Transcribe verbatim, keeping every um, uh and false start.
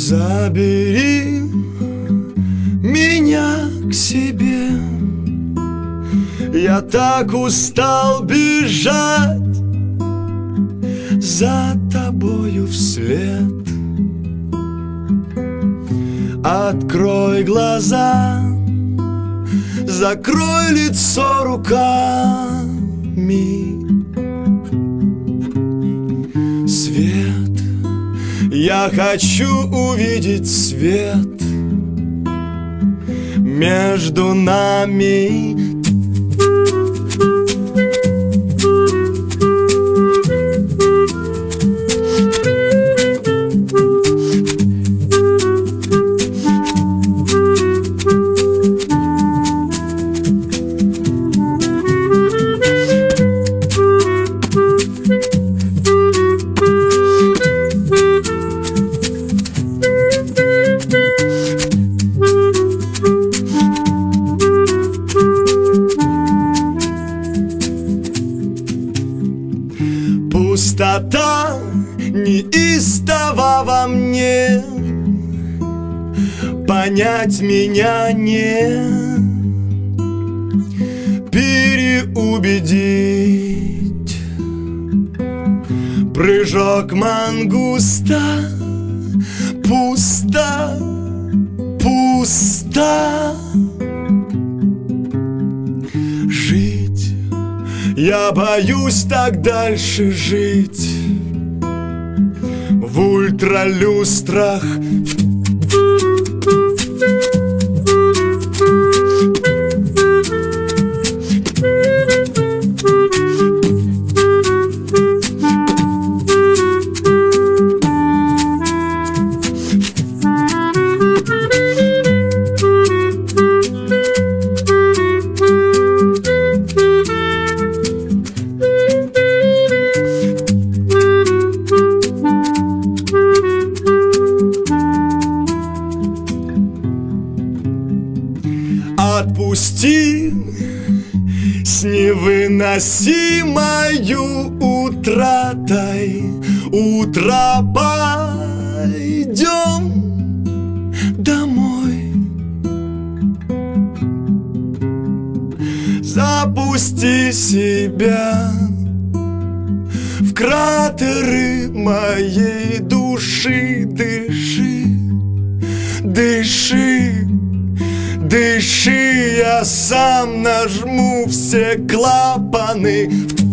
Забери меня к себе. Я так устал бежать за тобою вслед. Открой глаза, закрой лицо руками. Свет, я хочу увидеть свет между нами. Пустота неистова во мне, понять меня не переубедить. Прыжок мангуста, пусто, пусто. Жить, я боюсь так дальше жить в ультралюстрах. Отпусти с невыносимою утратой. Утро, пойдем домой. Запусти себя в кратеры моей души. Дыши, дыши, дыши, я сам нажму все клапаны.